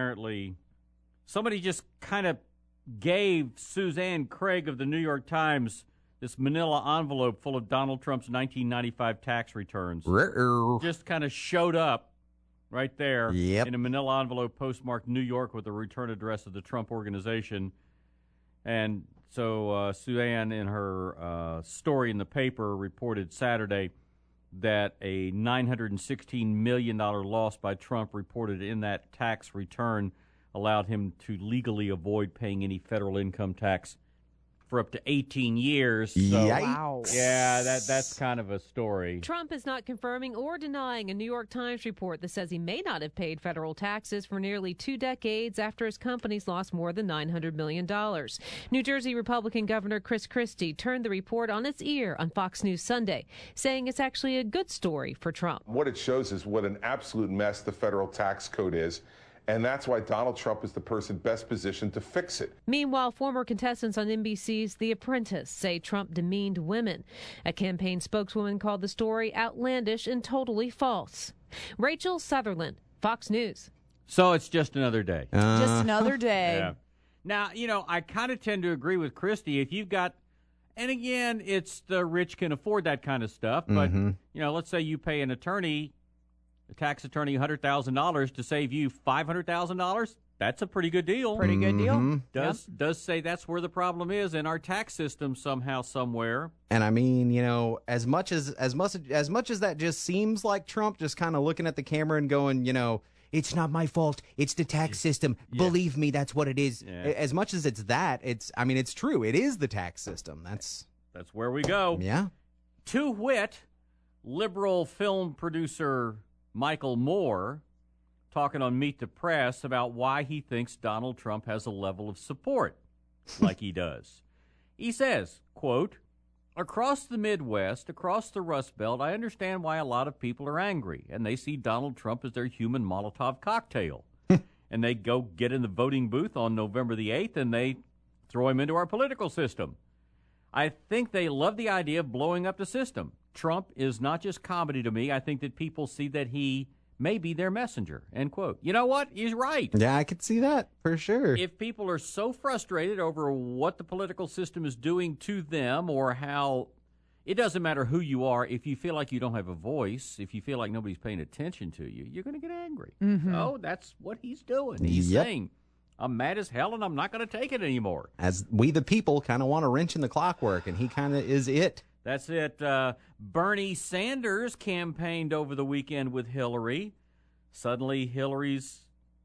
somebody just kind of gave Suzanne Craig of the New York Times this manila envelope full of Donald Trump's 1995 tax returns. Just kind of showed up right there in a manila envelope postmarked New York with the return address of the Trump organization. And so Suzanne, in her story in the paper, reported Saturday that a $916 million loss by Trump reported in that tax return allowed him to legally avoid paying any federal income tax for up to 18 years. So, wow. Yeah, that's kind of a story. Trump is not confirming or denying a New York Times report that says he may not have paid federal taxes for nearly 2 decades after his companies lost more than $900 million. New Jersey Republican Governor Chris Christie turned the report on its ear on Fox News Sunday, saying it's actually a good story for Trump. What it shows is what an absolute mess the federal tax code is. And that's why Donald Trump is the person best positioned to fix it. Meanwhile, former contestants on NBC's The Apprentice say Trump demeaned women. A campaign spokeswoman called the story outlandish and totally false. Rachel Sutherland, Fox News. So it's just another day. Just another day. Yeah. Now, I kind of tend to agree with Christie. If you've got, and again, it's the rich can afford that kind of stuff. But, let's say you pay an attorney, a tax attorney, $100,000 to save you $500,000. That's a pretty good deal. Pretty good deal. Does say that's where the problem is in our tax system somehow, somewhere. And I mean, as much as that just seems like Trump just kind of looking at the camera and going, it's not my fault. It's the tax system. Yeah. Believe me, that's what it is. Yeah. As much as it's that, it's true. It is the tax system. that's where we go. Yeah. To wit, liberal film producer Michael Moore talking on Meet the Press about why he thinks Donald Trump has a level of support like he does. He says, quote, across the Midwest, across the Rust Belt, I understand why a lot of people are angry, and they see Donald Trump as their human Molotov cocktail. And they go get in the voting booth on November the 8th, and they throw him into our political system. I think they love the idea of blowing up the system. Trump is not just comedy to me. I think that people see that he may be their messenger, end quote. You know what? He's right. Yeah, I could see that for sure. If people are so frustrated over what the political system is doing to them or how it doesn't matter who you are, if you feel like you don't have a voice, if you feel like nobody's paying attention to you, you're going to get angry. Mm-hmm. So that's what he's doing. He's saying, I'm mad as hell and I'm not going to take it anymore. As we the people kind of want a wrench in the clockwork, and he kind of is it. That's it. Bernie Sanders campaigned over the weekend with Hillary. Suddenly, Hillary's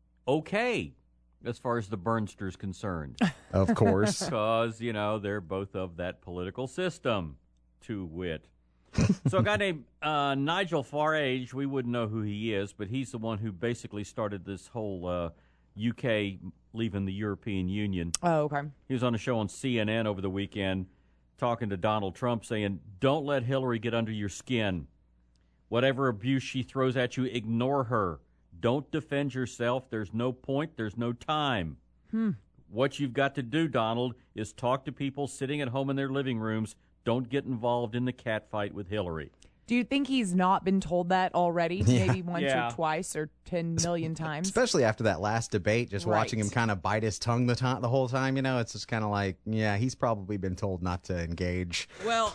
okay as far as the Bernster's concerned. Of course. Because, they're both of that political system, to wit. So a guy named Nigel Farage, we wouldn't know who he is, but he's the one who basically started this whole UK leaving the European Union. Oh, okay. He was on a show on CNN over the weekend talking to Donald Trump saying, don't let Hillary get under your skin. Whatever abuse she throws at you, ignore her. Don't defend yourself. There's no point. There's no time. What you've got to do, Donald, is talk to people sitting at home in their living rooms. Don't get involved in the catfight with Hillary. Do you think he's not been told that already? Maybe once or twice or 10 million times? Especially after that last debate, just watching him kind of bite his tongue the whole time, it's just kind of like, yeah, he's probably been told not to engage. Well,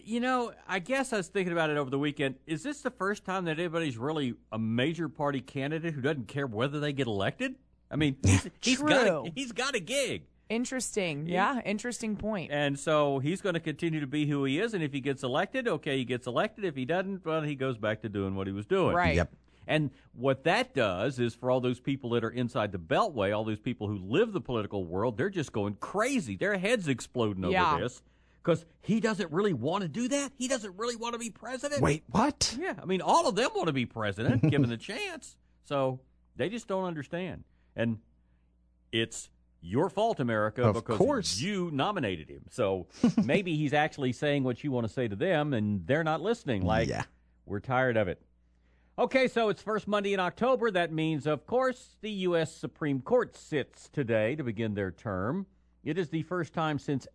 I guess I was thinking about it over the weekend. Is this the first time that anybody's really a major party candidate who doesn't care whether they get elected? I mean, he's got a gig. Interesting. Yeah, interesting point. And so he's going to continue to be who he is, and if he gets elected, okay, he gets elected. If he doesn't, well, he goes back to doing what he was doing. Right. Yep. And what that does is for all those people that are inside the Beltway, all those people who live the political world, they're just going crazy. Their heads exploding over this because he doesn't really want to do that. He doesn't really want to be president. Wait, what? Yeah, I mean, all of them want to be president, given the chance. So they just don't understand. And it's your fault, America, because you nominated him. So maybe he's actually saying what you want to say to them, and they're not listening. We're tired of it. Okay, so it's first Monday in October. That means, of course, the U.S. Supreme Court sits today to begin their term. It is the first time since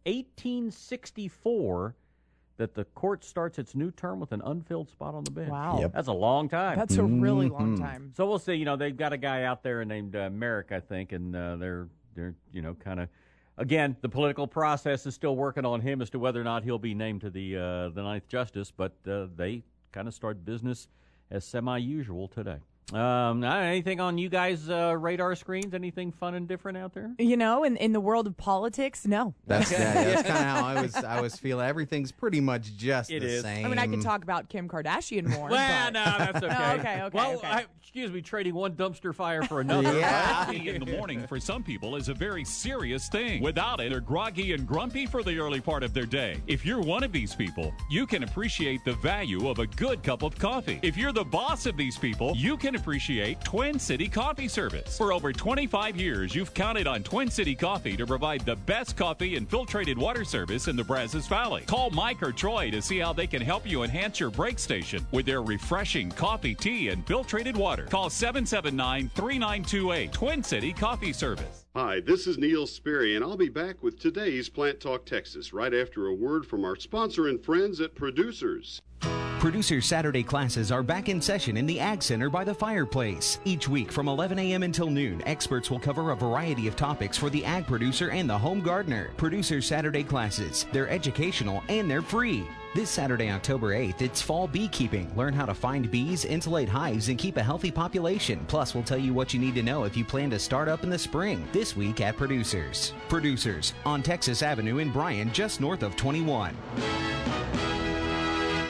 1864 that the court starts its new term with an unfilled spot on the bench. Wow. Yep. That's a long time. That's a really long time. So we'll see. They've got a guy out there named Merrick, I think, and they're kind of, again, the political process is still working on him as to whether or not he'll be named to the Ninth Justice, but they kind of start business as semi-usual today. Anything on you guys' radar screens? Anything fun and different out there? In the world of politics, no. That's kind of how I was feeling. Everything's pretty much just the same. I mean, I could talk about Kim Kardashian more. Well, no, that's okay. Okay. Well, excuse me, trading one dumpster fire for another. Coffee in the morning for some people is a very serious thing. Without it, they're groggy and grumpy for the early part of their day. If you're one of these people, you can appreciate the value of a good cup of coffee. If you're the boss of these people, you can appreciate Twin City Coffee Service. For over 25 years, you've counted on Twin City Coffee to provide the best coffee and filtrated water service in the Brazos Valley. Call Mike or Troy to see how they can help you enhance your break station with their refreshing coffee, tea, and filtrated water. Call 779-3928. Twin City Coffee Service. Hi, this is Neil Sperry, and I'll be back with today's Plant Talk Texas right after a word from our sponsor and friends at Producers. Producers Saturday classes are back in session in the Ag Center by the fireplace. Each week from 11 a.m. until noon, experts will cover a variety of topics for the ag producer and the home gardener. Producers Saturday classes, they're educational and they're free. This Saturday, October 8th, it's fall beekeeping. Learn how to find bees, insulate hives, and keep a healthy population. Plus, we'll tell you what you need to know if you plan to start up in the spring. This week at Producers. Producers on Texas Avenue in Bryan, just north of 21.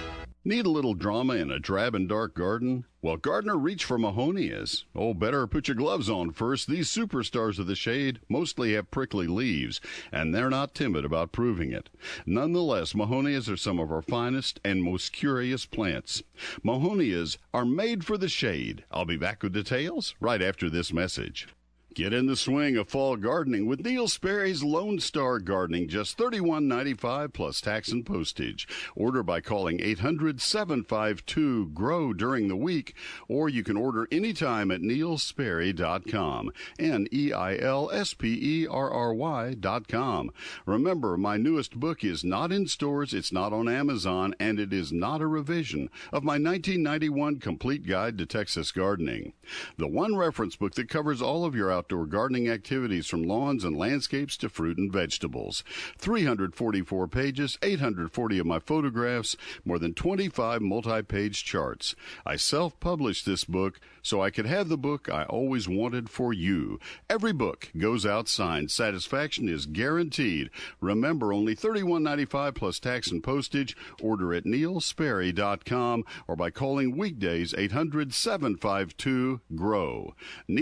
Need a little drama in a drab and dark garden? Well, gardener, reach for Mahonias. Oh, better put your gloves on first. These superstars of the shade mostly have prickly leaves, and they're not timid about proving it. Nonetheless, Mahonias are some of our finest and most curious plants. Mahonias are made for the shade. I'll be back with details right after this message. Get in the swing of fall gardening with Neil Sperry's Lone Star Gardening, just $31.95 plus tax and postage. Order by calling 800-752-GROW during the week, or you can order anytime at neilsperry.com, NEILSPERRY.com. Remember, my newest book is not in stores, it's not on Amazon, and it is not a revision of my 1991 Complete Guide to Texas Gardening. The one reference book that covers all of your outdoor gardening activities, from lawns and landscapes to fruit and vegetables. 344 pages, 840 of my photographs, more than 25 multi-page charts. I self-published this book so I could have the book I always wanted for you. Every book goes out signed. Satisfaction is guaranteed. Remember, only $31.95 plus tax and postage. Order at neilsperry.com or by calling weekdays 800-752-GROW.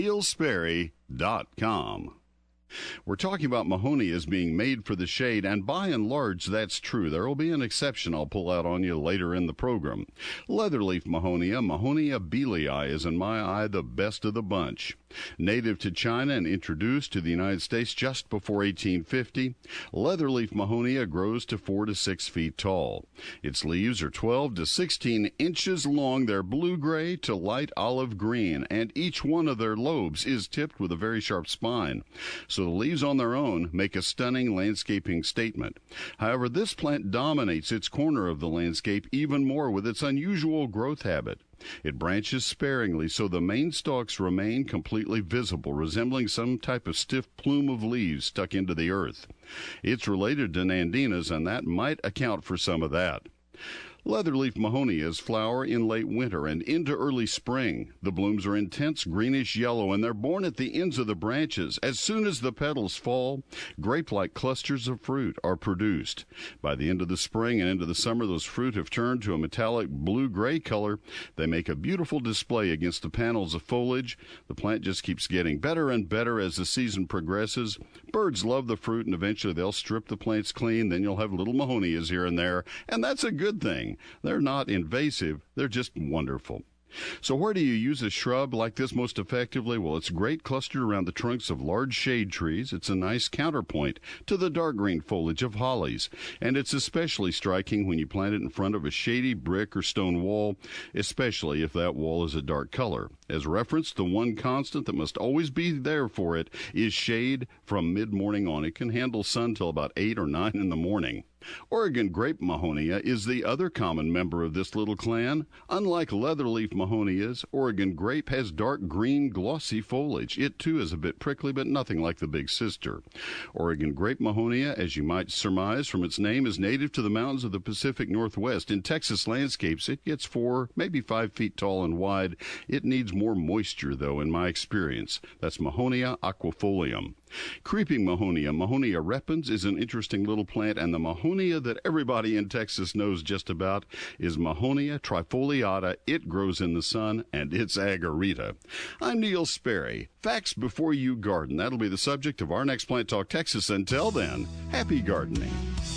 neilsperry.com. We're talking about Mahonias being made for the shade, and by and large, that's true. There will be an exception I'll pull out on you later in the program. Leatherleaf Mahonia, Mahonia bealii, is in my eye the best of the bunch. Native to China and introduced to the United States just before 1850, leatherleaf Mahonia grows to 4 to 6 feet tall. Its leaves are 12 to 16 inches long. They're blue-gray to light olive green, and each one of their lobes is tipped with a very sharp spine. So the leaves on their own make a stunning landscaping statement. However, this plant dominates its corner of the landscape even more with its unusual growth habit. It branches sparingly, so the main stalks remain completely visible, resembling some type of stiff plume of leaves stuck into the earth. It's related to Nandinas, and that might account for some of that. Leatherleaf Mahonias flower in late winter and into early spring. The blooms are intense greenish yellow, and they're borne at the ends of the branches. As soon as the petals fall, grape-like clusters of fruit are produced. By the end of the spring and into the summer, those fruit have turned to a metallic blue-gray color. They make a beautiful display against the panels of foliage. The plant just keeps getting better and better as the season progresses. Birds love the fruit, and eventually they'll strip the plants clean. Then you'll have little Mahonias here and there, and that's a good thing. They're not invasive. They're just wonderful. So where do you use a shrub like this most effectively? Well, it's great clustered around the trunks of large shade trees. It's a nice counterpoint to the dark green foliage of hollies. And it's especially striking when you plant it in front of a shady brick or stone wall, especially if that wall is a dark color. As referenced, the one constant that must always be there for it is shade from mid-morning on. It can handle sun till about 8 or 9 in the morning. Oregon grape Mahonia is the other common member of this little clan. Unlike leatherleaf Mahonias, Oregon grape has dark green, glossy foliage. It, too, is a bit prickly, but nothing like the big sister. Oregon grape Mahonia, as you might surmise from its name, is native to the mountains of the Pacific Northwest. In Texas landscapes, it gets 4, maybe 5 feet tall and wide. It needs more moisture, though, in my experience. That's Mahonia aquifolium. Creeping Mahonia, Mahonia repens, is an interesting little plant, and the Mahonia that everybody in Texas knows just about is Mahonia trifoliata. It grows in the sun, and it's agarita. I'm Neil Sperry. Facts before you garden. That'll be the subject of our next Plant Talk Texas. Until then, happy gardening.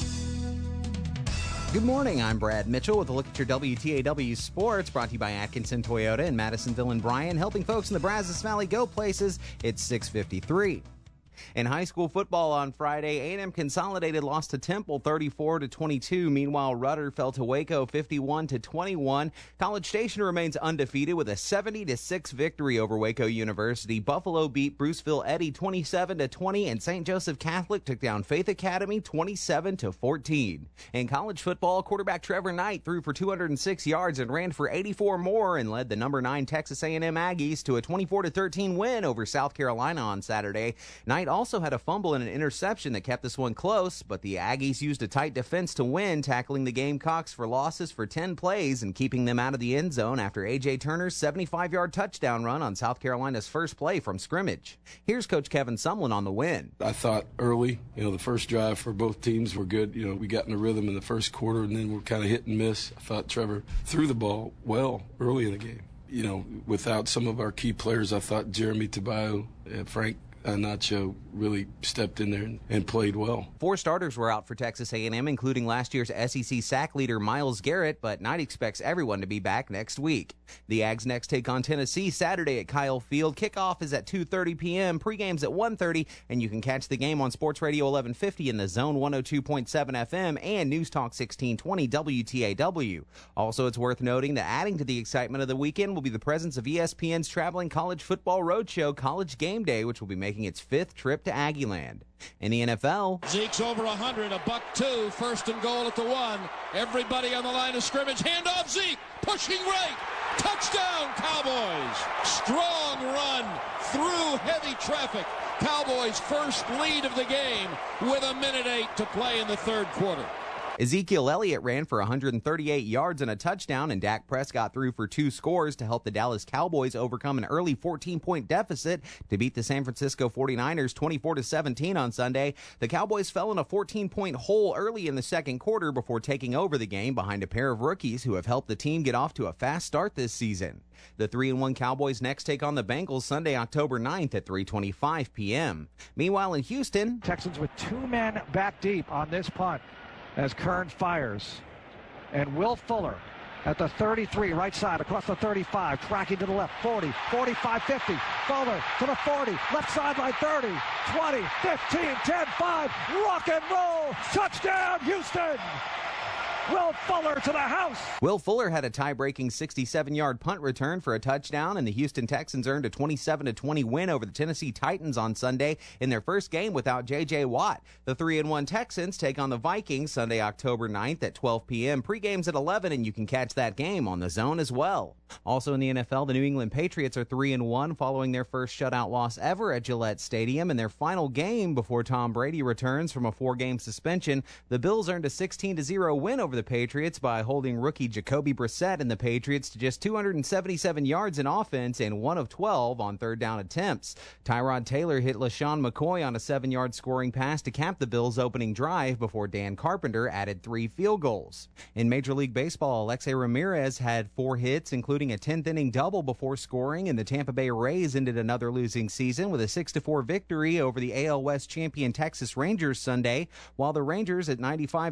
Good morning, I'm Brad Mitchell with a look at your WTAW Sports, brought to you by Atkinson Toyota in Madisonville and Bryan, helping folks in the Brazos Valley go places. It's 6:53. In high school football on Friday, A&M Consolidated lost to Temple 34-22. Meanwhile, Rudder fell to Waco 51-21. College Station remains undefeated with a 70-6 victory over Waco University. Buffalo beat Bruceville Eddy 27-20, and St. Joseph Catholic took down Faith Academy 27-14. In college football, quarterback Trevor Knight threw for 206 yards and ran for 84 more and led the number 9 Texas A&M Aggies to a 24-13 win over South Carolina on Saturday. Knight also had a fumble and an interception that kept this one close, but the Aggies used a tight defense to win, tackling the Gamecocks for losses for 10 plays and keeping them out of the end zone after A.J. Turner's 75-yard touchdown run on South Carolina's first play from scrimmage. Here's Coach Kevin Sumlin on the win. I thought early, the first drive for both teams were good. We got in a rhythm in the first quarter, and then we're kind of hit and miss. I thought Trevor threw the ball well early in the game. Without some of our key players, I thought Jeremy Tabayo and Frank Nacho really stepped in there and played well. 4 starters were out for Texas A&M, including last year's SEC sack leader Myles Garrett, but Knight expects everyone to be back next week. The Ags next take on Tennessee Saturday at Kyle Field. Kickoff is at 2:30 p.m., pregame's at 1:30, and you can catch the game on Sports Radio 1150 in the Zone 102.7 FM and News Talk 1620 WTAW. Also, it's worth noting that adding to the excitement of the weekend will be the presence of ESPN's traveling college football roadshow, College Game Day, which will be making its 5th trip to Aggieland. In the NFL, Zeke's over 100, $1-2, first and goal at the 1. Everybody on the line of scrimmage, handoff Zeke, pushing right, touchdown Cowboys. Strong run through heavy traffic. Cowboys' first lead of the game with 1:08 to play in the third quarter. Ezekiel Elliott ran for 138 yards and a touchdown, and Dak Prescott threw for 2 scores to help the Dallas Cowboys overcome an early 14-point deficit to beat the San Francisco 49ers 24-17 on Sunday. The Cowboys fell in a 14-point hole early in the second quarter before taking over the game behind a pair of rookies who have helped the team get off to a fast start this season. The 3-1 Cowboys next take on the Bengals Sunday, October 9th at 3:25 p.m. Meanwhile, in Houston, Texans with 2 men back deep on this punt as Kern fires. And Will Fuller at the 33, right side, across the 35, tracking to the left, 40, 45, 50. Fuller to the 40, left sideline, 30, 20, 15, 10, 5. Rock and roll. Touchdown, Houston. Will Fuller to the house. Will Fuller had a tie-breaking 67-yard punt return for a touchdown, and the Houston Texans earned a 27-20 win over the Tennessee Titans on Sunday in their first game without J.J. Watt. The 3-1 Texans take on the Vikings Sunday, October 9th at 12 p.m. Pre-game's at 11, and you can catch that game on the Zone as well. Also in the NFL, the New England Patriots are 3-1 following their first shutout loss ever at Gillette Stadium. In their final game before Tom Brady returns from a 4-game suspension, the Bills earned a 16-0 win over the Patriots by holding rookie Jacoby Brissett and the Patriots to just 277 yards in offense and 1 of 12 on third down attempts. Tyrod Taylor hit LaShawn McCoy on a 7-yard scoring pass to cap the Bills' opening drive before Dan Carpenter added 3 field goals. In Major League Baseball, Alexei Ramirez had 4 hits, including a 10th-inning double before scoring, and the Tampa Bay Rays ended another losing season with a 6-4 victory over the AL West champion Texas Rangers Sunday, while the Rangers at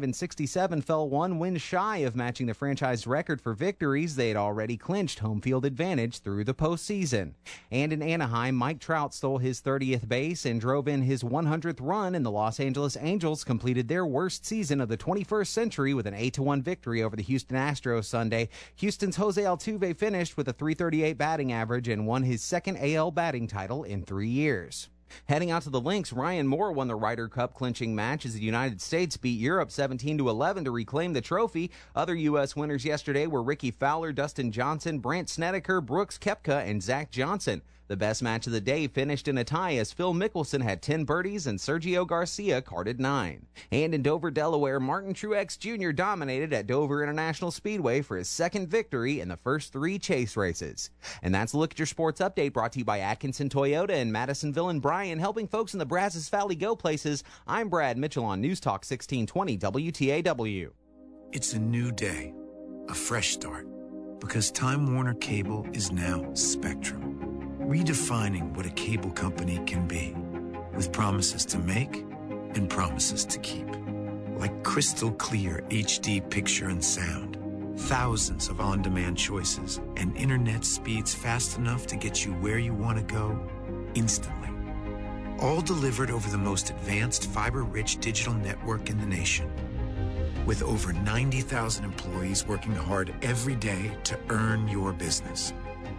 95-67 fell 1 win shy of matching the franchise record for victories. They had already clinched home field advantage through the postseason. And in Anaheim, Mike Trout stole his 30th base and drove in his 100th run, and the Los Angeles Angels completed their worst season of the 21st century with an 8-1 victory over the Houston Astros Sunday. Houston's Jose Altuve finished with a .338 batting average and won his second AL batting title in 3 years. Heading out to the links, Ryan Moore won the Ryder Cup clinching match as the United States beat Europe 17-11 to reclaim the trophy. Other U.S. winners yesterday were Ricky Fowler, Dustin Johnson, Brandt Snedeker, Brooks Koepka, and Zach Johnson. The best match of the day finished in a tie as Phil Mickelson had 10 birdies and Sergio Garcia carded 9. And in Dover, Delaware, Martin Truex Jr. dominated at Dover International Speedway for his second victory in the first 3 chase races. And that's a look at your sports update brought to you by Atkinson Toyota in Madisonville and Bryan, helping folks in the Brazos Valley go places. I'm Brad Mitchell on News Talk 1620 WTAW. It's a new day, a fresh start, because Time Warner Cable is now Spectrum. Redefining what a cable company can be, with promises to make and promises to keep. Like crystal clear HD picture and sound, thousands of on-demand choices, and internet speeds fast enough to get you where you want to go instantly. All delivered over the most advanced fiber-rich digital network in the nation. With over 90,000 employees working hard every day to earn your business.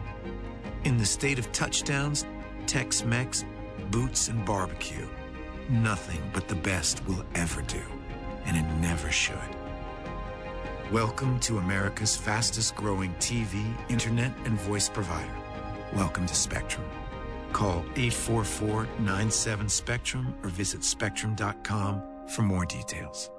In the state of touchdowns, Tex-Mex, boots, and barbecue, nothing but the best will ever do, and it never should. Welcome to America's fastest growing TV, internet, and voice provider. Welcome to Spectrum. Call 844-97-SPECTRUM or visit spectrum.com for more details.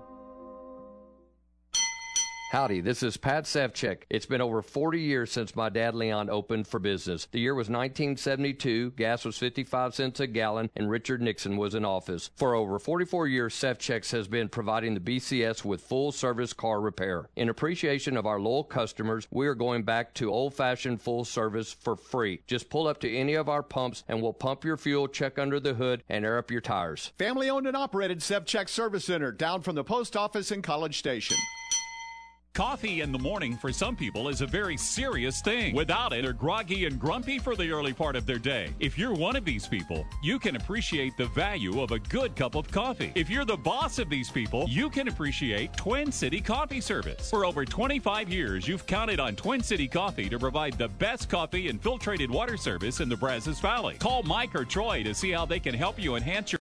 Howdy, this is Pat Sevchek. It's been over 40 years since my dad Leon opened for business. The year was 1972, gas was 55 cents a gallon, and Richard Nixon was in office. For over 44 years, Sevchek's has been providing the BCS with full-service car repair. In appreciation of our loyal customers, we are going back to old-fashioned full service for free. Just pull up to any of our pumps, and we'll pump your fuel, check under the hood, and air up your tires. Family-owned and operated Sevchek Service Center, down from the post office in College Station. Coffee in the morning for some people is a very serious thing. Without it, they're groggy and grumpy for the early part of their day. If you're one of these people, you can appreciate the value of a good cup of coffee. If you're the boss of these people, you can appreciate Twin City Coffee Service. For over 25 years, you've counted on Twin City Coffee to provide the best coffee and filtrated water service in the Brazos Valley. Call Mike or Troy to see how they can help you enhance your